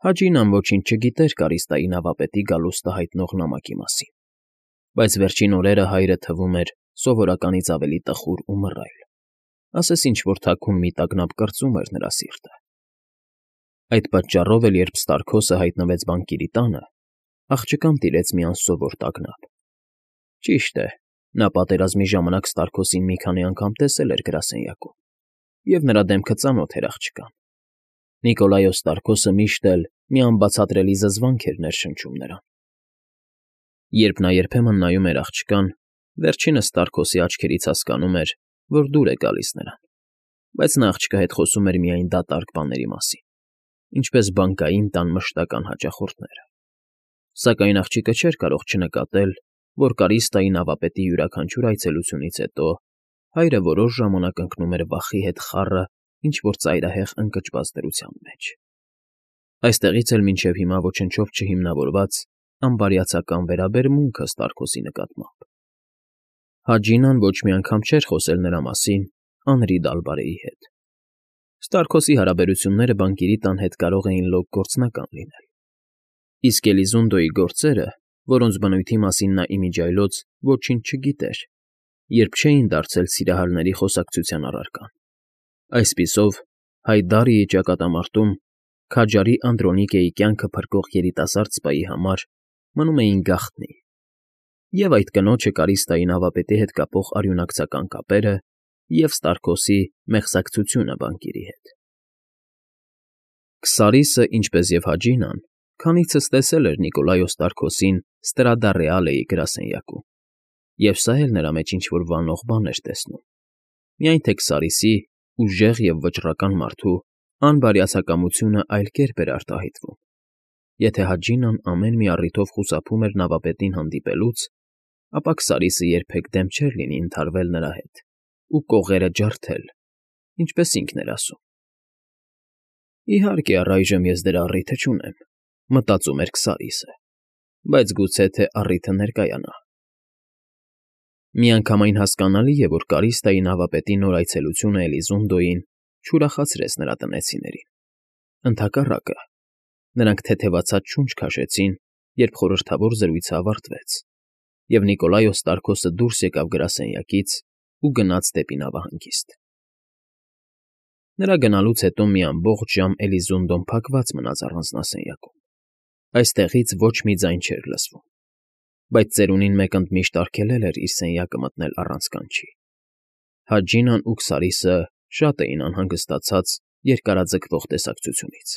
Հաջինան ոչինչ չգիտեր Կարիստայի նավապետի գալուստը հայտնող նամակի մասին, բայց վերջին օրերը հայրը թվում էր սովորականից ավելի տխուր ու մռայլ, ասես ինչ-որ թաքուն մի տագնապ կրծում էր նրա սիրտը։ Այդ պատճառով էլ, երբ Ստարքոսը հայտնվեց բանկիրի տանը, աղջկան տիրեց մի անսովոր տագնապ։ Ճիշտ է, նա պատերազմի ժամանակ Ստարքոսին մի քանի անգամ տեսել էր գրասենյակում, և նրա դեմքը ծանոթ էր աղջկան։ Նիկոլայոս Ստարքոսը միշտ էլ մի անբացատրելի զզվանք էր ներշնչում նրան։ Երբ նա երբեմն նայում էր աղջկան, վերջինս Ստարքոսի աչքերից հասկանում էր, որ դուր է գալիս նրան, բայց նա աղջկա հետ խոսում էր միայն դատարկ բաների մասին, ինչպես բանկային տան մշտական հաճախորդները։ Սակայն աղջիկը չէր կարող չնկատել, որ Կարիստայի նավապետի յուրաքանչյուր այցելությունից հետո հայրը որոշ ժամանակ ընկնում էր վախի հետ խառը ինչ-որ ծայրահեղ ընկճված դրության մեջ։ Այստեղից էլ մինչև հիմա ոչնչով չհիմնավորված անբարյացակամ վերաբերմունքը Ստարքոսի նկատմամբ։ Հաջինան ոչ մի անգամ չէր խոսել նրա մասին Անրի Դալբարեի հետ։ Ստարքոսի հարաբերությունները բանկիրի տան հետ կարող էին լոկ գործնական լինել։ Իսկ Էլիզունդոյի գործերը, որոնց բնույթի մասին նա իմիջիայլոց ոչինչ չգիտեր, երբ չէին դարձել սիրահարների խոսակցության առարկան։ Այսպիսով, Հայդարիի ճակատամարտում քաջարի Անդրոնիկեի կյանքը փրկող երիտասարդ սպայի համար մնում էին գաղտնի, և այդ կնոջը Կարիստայի նավապետի հետ կապող արյունակցական կապերը և Ստարքոսի մեղսակցությունը բանկիրի հետ։ Քսարիսը, ինչպես և Հաջինան, քանիցս տեսել էր Նիկոլայոս Ստարքոսին Ստրադա Ռեալեի գրասենյակում, և սա էլ նրա մեջ ինչ֊որ վանող բան էր տեսնում, միայն թե Քսարիսի, ուժեղ և վճռական մարդու, անբարյացակամությունը այլ կերպ էր արտահայտվում։ Եթե Հաջինան ամեն մի առիթով խուսափում էր նավապետին հանդիպելուց, ապա Քսարիսը երբեք դեմ չէր լինի ընդհարվել նրա հետ ու կողերը ջարդել, ինչպես ինքն էր ասում։ Իհարկե, առայժմ ես դրա առիթը չունեմ, մտածում էր Քսարիսը, բայց գուցե թե առիթը ներկայանա։ Միանգամայն հասկանալի է, որ Կարիստայի նավապետի նոր այցելությունը Էլիզունդոյին չուրախացրեց նրա տնեցիներին։ Ընդհակառակը, նրանք թեթևացած շունչ քաշեցին, երբ խորհրդավոր զրույցը ավարտվեց, և Նիկոլայոս Ստարքոսը դուրս եկավ գրասենյակից ու գնաց դեպի նավահանգիստ։ Նրա գնալուց հետո մի ամբողջ ժամ Էլիզունդոն փակված մնաց առանձնասենյակում։ Այստեղից ոչ մի ձայն չէր լսվում, բայց ծերունին մեկ ընդմիշտ արգելել էր իր սենյակը մտնել առանց կանչի։ Հաջինան ու Քսարիսը շատ էին անհանգստացած երկարաձգվող տեսակցությունից։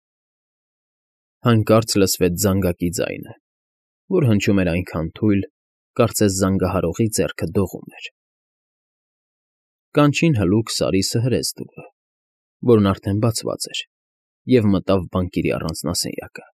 Հանկարծ լսվեց զանգակի ձայնը, որ հնչում էր այնքան թույլ, կարծես զանգահարողի ձեռքը դողում էր։ Կանչին հլու Քսարիսը հրեց դուռը, որն արդեն բացված էր, և մտավ բանկիրի առանձնասենյակը։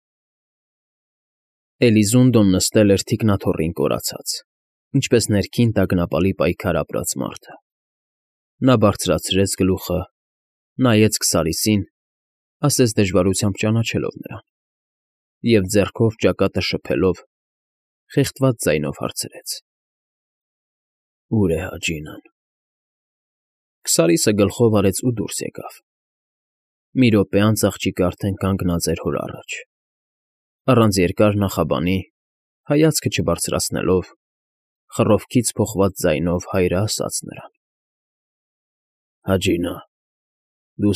Էլիզունդոն նստել էր թիկնաթոռին կորացած, ինչպես ներքին տագնապալի պայքար ապրած մարդը։ Նա բարձրացրեց գլուխը, նայեց Քսարիսին, ասես դժվարությամբ ճանաչելով նրան, և ձեռքով ճակատը շփելով, խեղդված ձայնով հարցրեց. «Ո՞ւր է Հաջինան»։ Քսարիսը գլխով արեց ու դուրս եկավ։ Մի րոպե անց աղջիկը արդեն կանգնած էր հոր առաջ։ Առանց երկար նախաբանի, հայացքը չբարձրացնելով, խռովքից փոխված ձայնով հայրը ասաց նրան. «Հաջինա, դու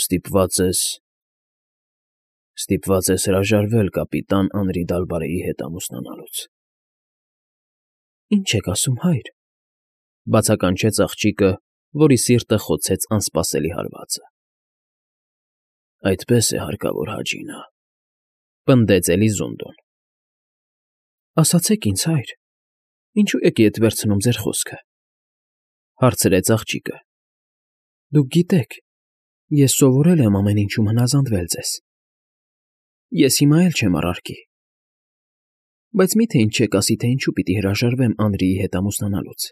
ստիպված ես հրաժարվել կապիտան Անրի Դալբարեի հետ ամուսնանալուց»։ «Ինչ եք ասում, հայր», բացականչեց աղջիկը, որի սիրտը խոցեց անսպասելի հարվածը։ «Այդպես է հարկավոր, Հաջինա», պնդեց Էլիզունդոն։ «Ասացեք ինձ, հայր, ինչո՞ւ եք ետ վերցնում ձեր խոսքը», հարցրեց աղջիկը։ «Դուք գիտեք, ես սովորել եմ ամեն ինչում հնազանդվել ձեզ։ Ես հիմա էլ չեմ առարկի։ Բայց մի՞թե ինձ չեք ասի, թե ինչու պիտի հրաժարվեմ Անրիի հետ ամուսնանալուց»։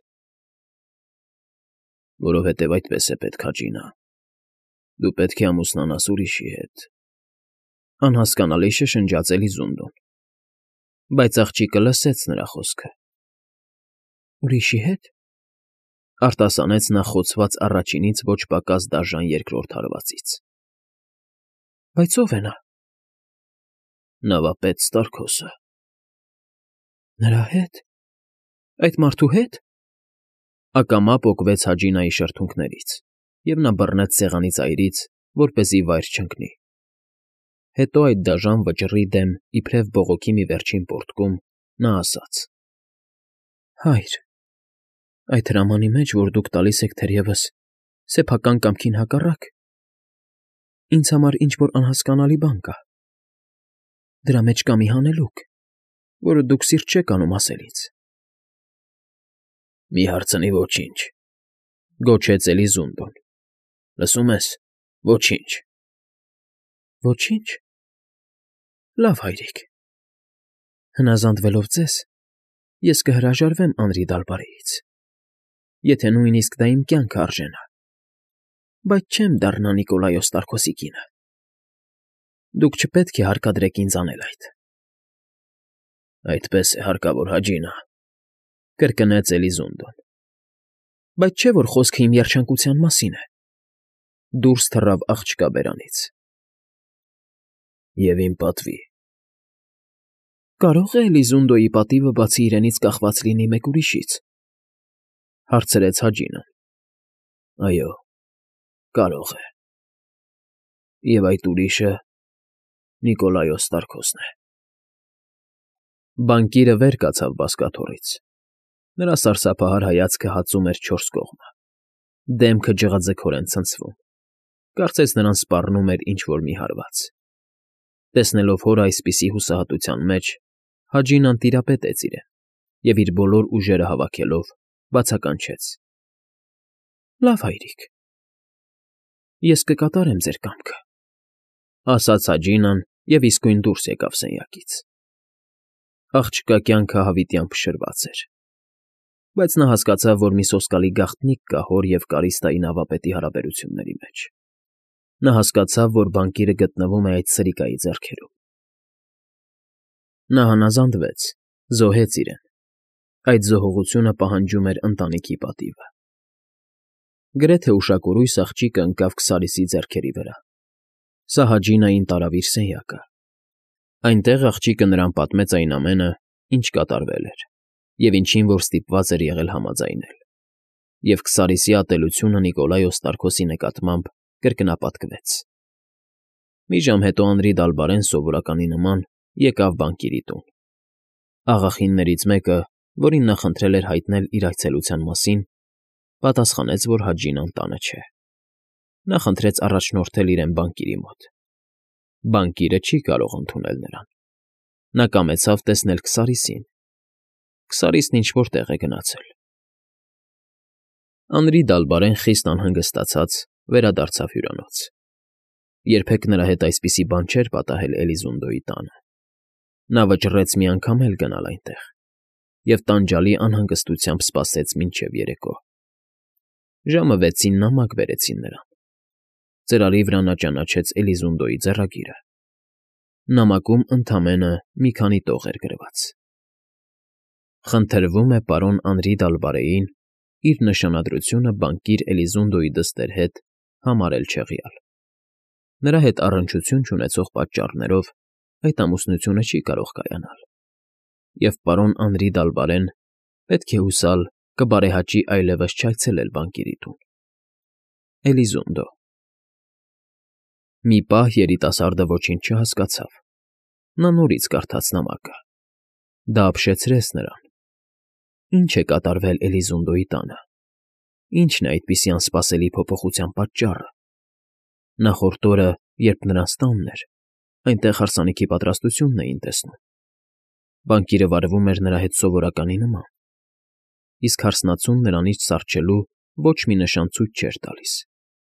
«Որովհետև այդպես է պետք, Հաջինա, դու պետք է ամուսնանաս ուրիշի հետ», անհասկանալի շշնջաց Էլիզունդոն, բայց աղջիկը լսեց նրա խոսքը։ «Ուրիշի հետ», արտասանեց նա խոցված առաջինից ոչ պակաս դաժան երկրորդ հարվածից։ «Բայց ո՞վ է նա»։ Նավապետ Ստարքոսը։ Նրա հետ։ Այդ մարդու հետ։ Ակամա պոկվեց Հաջինայի շրթունքներից, և նա բռնեց սեղանի ծայրից, որպեսզի վայր չընկնի։ Հետո այդ դաժան վճռի դեմ, իբրև բողոքի մի վերջին պոռթկում, նա ասաց. Հայր, այդ հրամանի մեջ, որ դուք տալիս եք թերևս, սեփական կամքին հակառակ, ինձ համար ինչ֊որ անհասկանալի բան կա։ Դրա մեջ կա մի հանելուկ, որը դուք սիրտ չեք անում ասել ինձ։ Մի հարցնի ոչինչ, գոչեց Էլիզունդոն։ Լսում ես, ոչինչ։ Ոչինչ։ Լավ, հայրիկ։ Հնազանդվելով ձեզ, ես կհրաժարվեմ Անրի Դալբարեից, եթե նույնիսկ դա իմ կյանքը արժենա, բայց չեմ դառնա Նիկոլայոս Տարքոսի կինը։ Դուք չպետք է հարկադրեք ինձ անել այդ։ Այդպես է հարկավոր, Հաջինա, կրկնեց Էլիզունդոն։ Բայց չէ՞ որ խոսքը իմ երջանկության մասին է։ Դուրս թռավ աղջկա բերանից։ Եվ իմ պատվի։ Կարո՞ղ է Էլիզունդոյի պատիվը բացի իրենից կախված լինի մեկ ուրիշից, հարցրեց Հաջինան։ Այո, կարող է։ Եվ այդ ուրիշը Նիկոլայոս Տարքոսն է։ Բանկիրը վեր կացավ բազկաթոռից։ Նրա սարսափահար հայացքը հածում էր չորս կողմը։ Դեմքը ջղաձգորեն ցնցվում։ Կարծես նրան սպառնում էր ինչ֊որ մի հարված։ Տեսնելով հորը այսպիսի հուսահատության մեջ, Հաջինան տիրապետեց իրեն և իր բոլոր ուժերը հավաքելով բացականչեց. Լավ, հայրիկ, ես կկատարեմ ձեր կամքը, ասաց Հաջինան և իսկույն դուրս եկավ սենյակից։ Աղջկա կյանքը հավիտյան փշրված էր, բայց նա հասկացավ, որ մի սոսկալի գաղտնիք կա հոր և կարիստայի նավապետի հարաբերությունների մեջ։ Նա հասկացավ, որ բանկիրը գտնվում է այդ սրիկայի ձեռքերում։ Նա հնազանդվեց, զոհեց իրեն։ Այդ զոհողությունը պահանջում էր ընտանիքի պատիվը։ Գրեթե ուշակուրույս աղջիկը ընկավ Քսարիսի ձեռքերի վրա։ Սա Հաջինային տարավ իր սենյակը։ Այնտեղ աղջիկը նրան պատմեց այն ամենը, ինչ կատարվել էր, և ինչին որ ստիպված էր եղել համաձայնել։ Եվ Քսարիսի ատելությունը Նիկոլայոս Տարքոսի նկատմամբ կրկնապատկվեց։ Մի ժամ հետո Անրի Դալբարեն սովորականի նման եկավ բանկիրի տուն։ Աղախիններից մեկը, որին նա խնդրել էր հայտնել իր այցելության մասին, պատասխանեց, որ Հաջինան տանը չէ։ Նա խնդրեց առաջնորդել իրեն բանկիրի մոտ։ Բանկիրը չի կարող ընդունել նրան։ Նա կամեցավ տեսնել Քսարիսին։ Քսարիսն ինչ-որ տեղ է գնացել։ Անրի Դալբարեն խիստ անհանգստացած վերադարձավ հյուրանոց։ Երբեք նրա հետ այսպիսի բան չէր պատահել Էլիզունդոյի տանը։ Նա վճռեց մի անգամ էլ գնալ այնտեղ և տանջալի անհանգստությամբ սպասեց մինչև երեկո։ Ժամը 6-ին նամակ բերեցին նրան։ Ծրարի վրա նա ճանաչեց Էլիզունդոյի ձեռագիրը։ Նամակում ընդամենը մի քանի տող էր գրված. Խնդրվում է պարոն Անրի Դալբարեին իր նշանադրությունը բանկիր Էլիզունդոյի դստեր հետ համարել չեղյալ։ Նրա հետ առնչություն չունեցող պատճառներով այդ ամուսնությունը չի կարող կայանալ, և պարոն Անրի Դալբարեն պետք է հուսալ կբարեհաճի այլևս չայցելել բանկիրի տուն։ Էլիզունդո։ Մի պահ երիտասարդը ոչինչ չհասկացավ։ Նա նորից կարդաց նամակը։ Դա ապշեցրեց նրան։ Ինչ է կատարվել Էլիզունդոյի տանը։ Ինչն է այդպիսի անսպասելի փոփոխության պատճառը։ Նախորդ օրը, երբ նրանց տանն էր, այնտեղ հարսանիքի պատրաստությունն էին տեսնում։ Բանկիրը վարվում էր նրա հետ սովորականի նման, իսկ հարսնացուն նրանից սառչելու ոչ մի նշան ցույց չէր տալիս։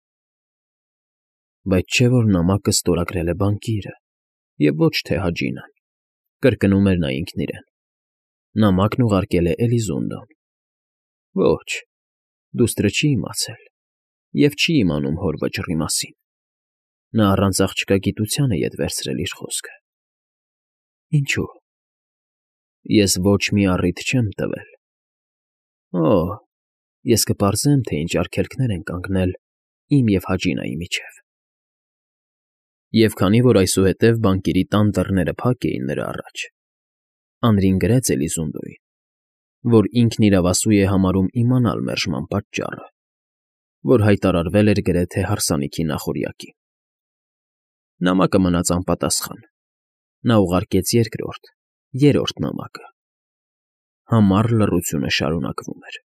Բայց չէ՞ որ նամակը ստորագրել է բանկիրը, և ոչ թե Հաջինան, կրկնում էր նա ինքն իրեն։ Նամակն ուղարկել է Էլիզունդոն։ Ոչ, դուստրը չի իմացել և չի իմանում հոր վճռի մասին։ Նա առանց աղջկա գիտության է ետ վերցրել իր խոսքը։ Ինչո՞ւ։ Ես ոչ մի առիթ չեմ տվել։ Օ, ես կպարզեմ, թե ինչ արգելքներ են կանգնել իմ և Հաջինայի միջև։ Եվ քանի որ այսուհետև բանկիրի տան դռները փակ էին նրա առաջ, Անրին գրեց Էլիզունդոյին, որ ինքն իրավասու է համարում իմանալ մերժման պատճառը, որ հայտարարվել էր գրեթե հարսանիքի նախօրյակին։ Նամակը մնաց անպատասխան։ Նա ուղարկեց երկրորդ, երրորդ նամակը։ Համառ լռությունը շարունակվում էր։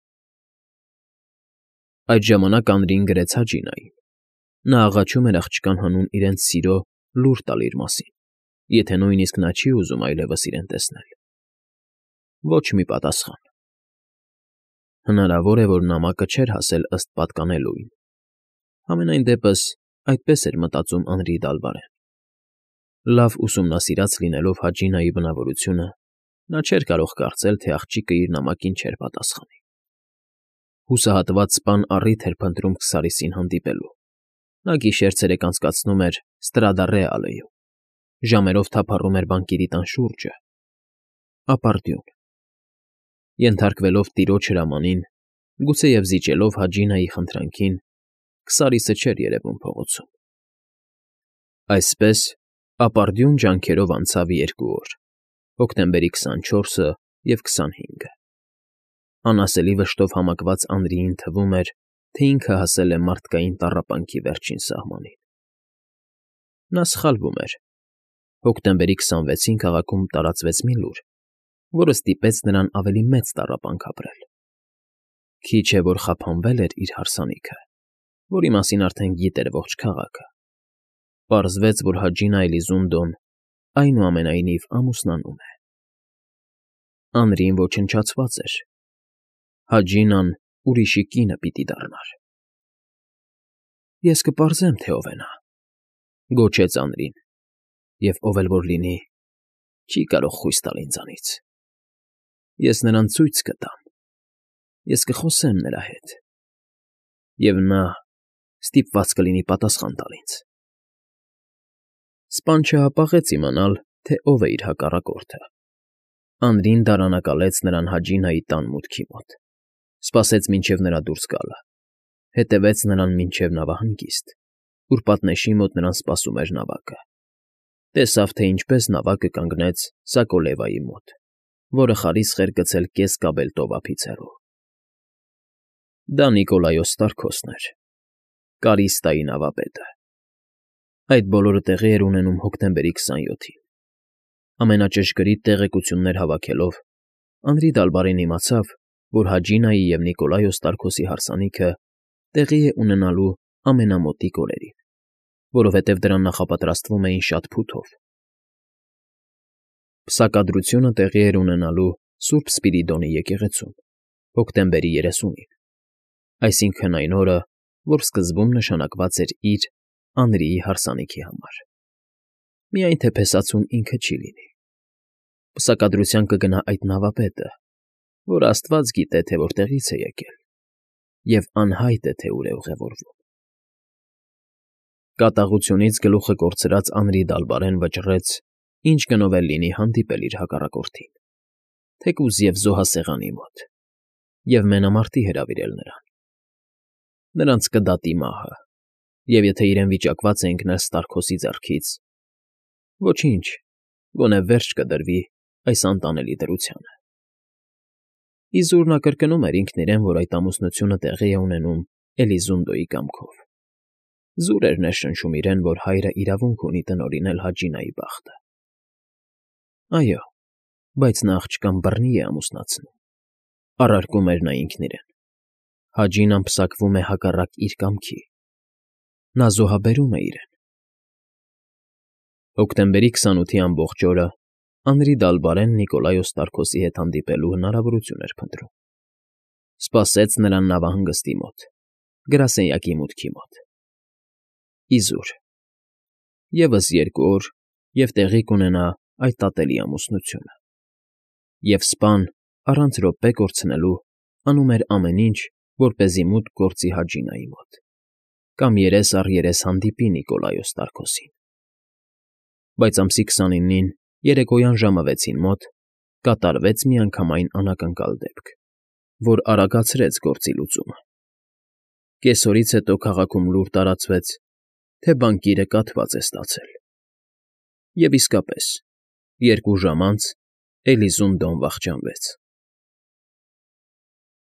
Այդ ժամանակ Անրին գրեց Հաջինային։ Նա աղաչում էր աղջկան հանուն իրենց սիրո լուր տալ իր մասին, եթե նույնիսկ նա չի ուզում այլևս իրեն տեսնել։ Ոչ մի պատասխան։ Հնարավոր է, որ նամակը չէր հասել ըստ պատկանելույն։ Համենայն դեպս այդպես էր մտածում Անրի Դալբարեն։ Լավ ուսումնասիրած լինելով Հաջինայի բնավորությունը, նա չէր կարող կարծել, թե աղջիկը իր նամակին չէր պատասխանի։ Հուսահատված սպան առիթ էր փնտրում Քսարիսին հանդիպելու։ Նա գիշեր-ցերեկ անցկացնում էր Ստրադա Ռեալեում, ժամերով թափառում էր բանկիրի տան շուրջը։ Ապարդյուն։ Ենթարկվելով տիրոջ հրամանին, գուցեև զիջելով Հաջինայի խնդրանքին, Քսարիսը չէր երևում փողոցում։ Այսպես, ապարդյուն ջանքերով անցավ 2 օր՝ հոկտեմբերի 24-ը և 25-ը։ Անասելի վշտով համակված Անրիին թվում էր, թե ինքը հասել է մարդկային տառապանքի վերջին սահմանին։ Նա սխալվում էր։ Հոկտեմբերի 26-ին քաղաքում տարածվեց մի լուր, որը ստիպեց նրան ավելի մեծ տառապանք ապրել։ Քիչ է որ խափանվել էր իր հարսանիքը, որի մասին արդեն գիտեր ողջ քաղաքը։ Պարզվեց, որ Հաջինա Էլիզունդոն այնուամենայնիվ ամուսնանում է։ Անրին ոչնչացված էր։ Հաջինան ուրիշի կինը պիտի դառնար։ Ես կպարզեմ, թե ով է նա, գոչեց Անրին, և ով էլ որ լինի, չի կարող խույս տալ ինձանից։ Ես նրան ցույց կտամ, ես կխոսեմ նրա հետ, և նա ստիպված կլինի պատասխան տալ ինձ։ Սպան չհապաղեց իմանալ, թե ով է իր հակառակորդը։ Անրին դարանակալեց նրան Հաջինայի տան մուտքի մոտ, սպասեց մինչև նրա դուրս գալը, հետևեց նրան մինչև նավահանգիստ, ուր պատնեշի մոտ նրան սպասում էր նավակը։ Տեսավ, թե ինչպես նավակը կանգնեց Սակոլևայի մոտ, որը խարիսխ էր գցել կես կաբել տովափից հեռու։ Դա Նիկոլայոս Ստարկոսն էր, Կարիստայի նավապետը։ Այդ բոլորը տեղի էր ունենում հոկտեմբերի 27-ին։ Ամենաճշգրիտ տեղեկություններ հավաքելով, Անրի Դալբարեն իմացավ, որ Հաջինայի և Նիկոլայոս Ստարկոսի հարսանիքը տեղի է ունենալու ամենամոտիկ օրերին, որովհետև դրան նախապատրաստվում էին շատ փութով։ Պսակադրությունը տեղի էր ունենալու Սուրբ Սպիրիդոնի եկեղեցում, հոկտեմբերի 30-ին, այսինքն այն օրը, որ սկզբում նշանակված էր իր Անրիի հարսանիքի համար։ Միայն թե փեսացուն ինքը չի լինի։ Պսակադրության կգնա այդ նավապետը, որ Աստված գիտե, թե որտեղից է եկել, և անհայտ է, թե ուր է ուղևորվում։ Կատաղությունից գլուխը կորցրած Անրի Դալբարեն վճռեց, ինչ գնով էլ լինի հանդիպել իր հակառակորդին, թեկուզ և զոհասեղանի մոտ, և մենամարտի հրավիրել նրան։ Նրանց կդատի մահը, և եթե իրեն վիճակված է ընկնել Ստարկոսի ձեռքից, ոչինչ, գոնե վերջ կդրվի այս անտանելի դրությանը։ Իզուր նա կրկնում էր ինքն իրեն, որ այդ ամուսնությունը տեղի է ունենում Էլիզունդոյի կամքով։ Զուր էր ներշնչում իրեն, որ հայրը իրավունք ունի տնօրինել Հաջինայի բախտը։ Այո, բայց նա աղջկան բռնի է ամուսնացնում, առարկում էր նա ինքն իրեն։ Հաջինան պսակվում է հակառակ իր կամքի։ Նա զոհաբերում է իրեն։ Հոկտեմբերի 28-ի ամբողջ օրը Անրի Դալբարեն Նիկոլայոս Ստարկոսի հետ հանդիպելու հնարավորություն էր փնտրում։ Սպասեց նրան նավահանգստի մոտ, գրասենյակի մուտքի մոտ։ Իզուր։ Եվս 2 օր, և տեղի կունենա այդ ատելի ամուսնությունը։ Եվ սպան, առանց րոպե կորցնելու, անում էր ամեն ինչ, որպեսզի մուտք գործի Հաջինայի մոտ, կամ երես առ երես հանդիպի Նիկոլայոս Ստարկոսին։ Բայց ամսի 29-ին, երեկոյան ժամը 6-ին մոտ, կատարվեց միանգամայն անակնկալ դեպք, որ արագացրեց գործի լուծումը։ Կեսօրից հետո քաղաքում լուր տարածվեց, թե բանկիրը կաթված է ստացել։ Եվ իսկապես, 2 ժամ անց Էլիզուն Դոն վախճանվեց։